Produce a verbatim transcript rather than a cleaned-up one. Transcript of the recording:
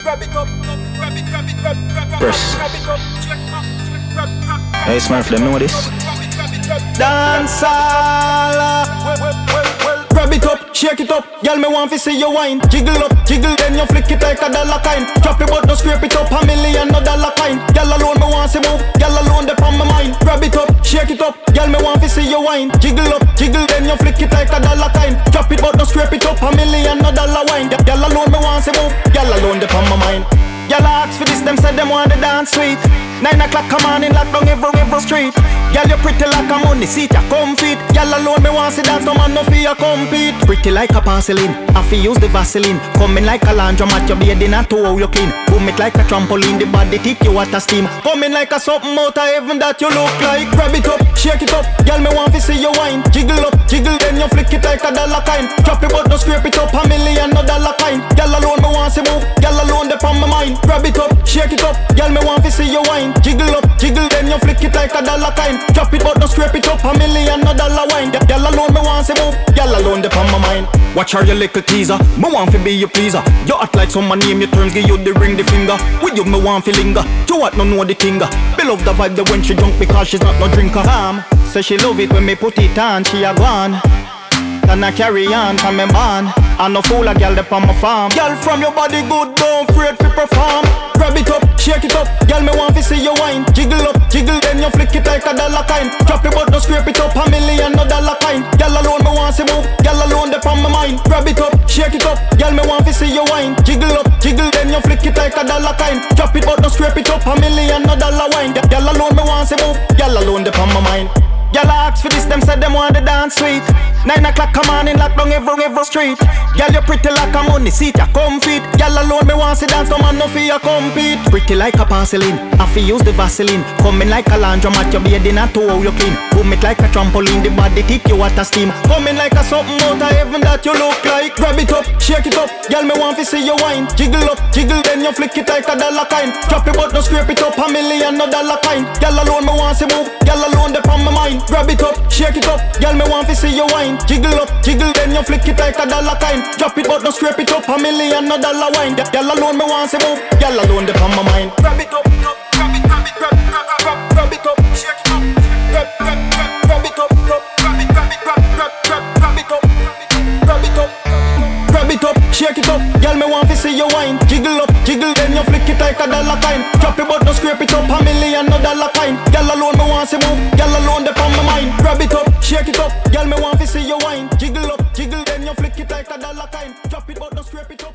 grab it up, grab it, grab it, grab it, grab it, Press. grab it up, check it up, grab it, grab it. Hey, Smurf, them know this. Dance all, well, well, well, well. Grab it up, shake it up, girl me want to see you wine. Jiggle up, jiggle, then you flick it like a dollar kind. Drop it but no scrape it up, a million no dollar kind. Girl alone me want to move, girl alone they on my mind. Grab it up, shake it up, girl me want to see you wine. Jiggle up, jiggle, then you flick it like a dollar kind. Drop it but no scrape it up, a million no dollar wine. Girl alone me want to move, girl alone they on my mind. Girl ask for this, them said them want the dance sweet. Nine o'clock come on in, lock down every every street. Girl you pretty like a money seat, ya comfy. Girl alone me want to dance, no man no fear compete. Pretty like a porcelain, I fi use the Vaseline. Coming like a laundromat, your beard in a toe how you clean. Boom it like a trampoline, the body thick you water steam. Coming like a something out of heaven that you look like. Grab it up, shake it up, girl me want to see you wine. Jiggle up, jiggle, then you flick it like a dollar kind. Drop it but no scrape it up, a million no dollar kind. Girl alone me want to move, girl alone they on my mind. Grab it up, shake it up, girl me want to see you wine. Jiggle up, jiggle, then you flick it like a dollar kind. Drop it but no scrape it up, a million no dollar wine. Girl alone me want to move, girl alone they on my mind. Watch her, your little teaser, me want to be your pleaser. You act like someone name your terms, give you the ring, the finger. With you me want to linger, you what no know the thinger. Me love the vibe the when she drunk because she's not no drinker. Um, so she love it when me put it on, she a gone. And I carry on from me man. I no fool a girl up on my farm. Girl from your body good, don't afraid to perform. Grab it up, shake it up, girl me want to see you wine. Jiggle up, jiggle, then you flick it like a dollar kind. Drop it but no scrape it up, a million no dollar kind. Girl alone me want to move, girl alone they on my mind. Grab it up, shake it up, girl me want to see you wine. Jiggle up, jiggle, then you flick it like a dollar kind. Drop it but no scrape it up, a million no dollar wine. Girl alone me want to move, girl alone they on my mind. Girl ask for this, them said them want the dance sweet. Nine o'clock come on in, lock down every every street. Girl you pretty like a money seat, ya comfy. Girl alone me want to dance, no man no fear compete. Pretty like a porcelain, I fi use the Vaseline. Coming like a laundromat, your beard in a toe how you clean. Boom it like a trampoline, the body thick you water steam. Coming like a something out of heaven that you look like. Grab it up, shake it up, girl me want to see you wine. Jiggle up, jiggle, then you flick it like a dollar kind. Drop it but no scrape it up, a million no dollar kind. Girl alone me want to move, girl alone they on my mind. Grab it up, shake it up, girl me want to see you wine. Jiggle up, jiggle, then you flick it like a dollar kind. Drop it but no scrape it up, a million no dollar wine. Girl alone me want to move, girl alone they on my mind. Grab it up, grab it, grab it, grab it, grab, grab, grab it up, shake it up, grab, grab, grab, grab it up, grab it, grab it, grab, grab, grab, grab it up, grab it up, grab it up, shake it up, girl me want to see you wine. Jiggle up, jiggle, then you flick it like a dollar kind. Drop it but no scrape it up, a million no dollar kind. Girl alone me want to move, girl alone they on my mind. Grab it up, shake it up, girl me want to see you wine. Jiggle up, jiggle, then you flick it like a dollar kind. Drop it but no scrape it up.